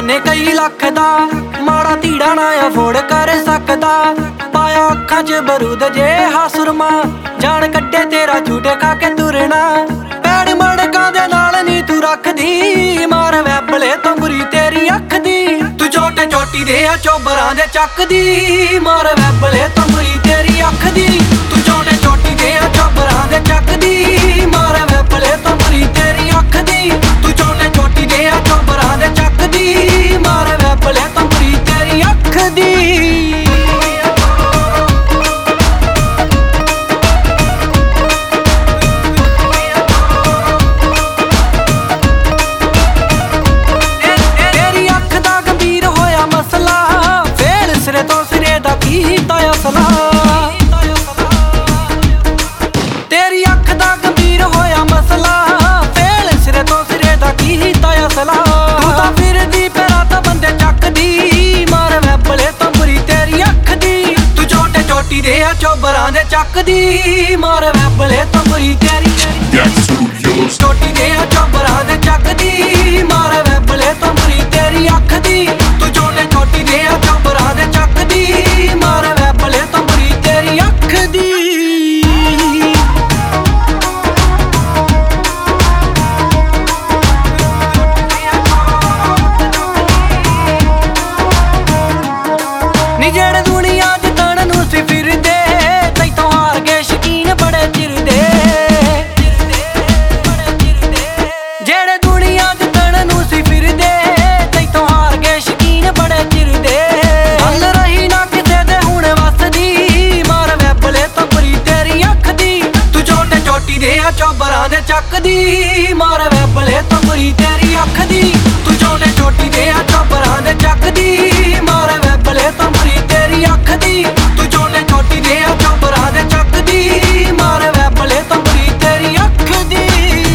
जाने कई लख दा माड़ा तीड़ा ना अफोर्ड कर सकदा। पाया अखां च बरूद जे हासुरमा जान कट्टे तेरा झूठे खा के तुरना। पैड़ मड़कां दे नाल नी तू रखदी मार वैबले तो बुरी तेरी अख दी। तू छोटे चोटी दे चोबरां दे चकदी मार वैबले तो बुरी तेरी अख दी। तू छोटे चोटी दे चोबरां दे चकदी मार वैबले तो बुरी तेरी अख दी। तू छोटे चोटी दे चोबरां दे चकदी मार वैबले तो बुरी तेरी अख दी। तेरी अख दा गंभीर होया मसला फेल सिरे तो सिरे दा की हीता असला। तू तां फिरदी पैरां तां बंदे चकदी मार वैबले तो बुरी तेरी अख दी। तू छोटे चोटी दे चोबरां दे चकदी मार वैबले तो बुरी तेरी चोटी दे चोबरां दे चकदी मार वैबले तो बुरी तेरी अख दी। तू छोटे चोटी दे चोबरां दे चकदी मार वैबले तो बुरी तेरी अख दी। जेड़े दुनिया जितण नूं सी फिरदे तैथों हार गए शकीन बड़े चिरदे। जेड़े दुनिया जितण नूं सी फिरदे तैथों हार गए शकीन बड़े चिरदे। गल रही ना किसे दे हुण वसदी मार वैबले तो बुरी तेरी अख दी। तू छोटे चोटी दे चोबरां दे चकदी मार वैबले तो बुरी तेरी अख दी। तू छोटे चोटी दे चोबरां दे चकदी मार वैबले तो बुरी तेरी अख दी। तू छोटे चोटी दे चोबरां दे चकदी मार वैबले तो बुरी तेरी अख दी।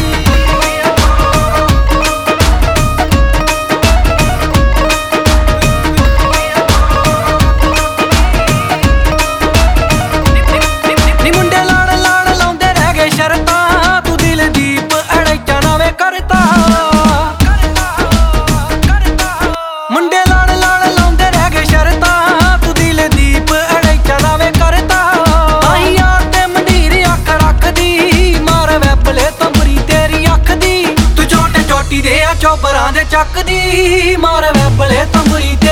नी मुंडे लाड़ लाड़ लाउंदे रह गए शरतां तू दिल दीप अड़ैचा ना वे करता। मुंडे लाड़ लाड़ लाउंदे रह गए शरतां तू दिल दीप अड़ैचा ना वे करता। ताहीं यार ते मंडीर अख रखदी मार वैबले तो बुरी तेरी अख दी। तू छोटे चोटी दे चोबरां दे चकदी मार वैबले तो बुरी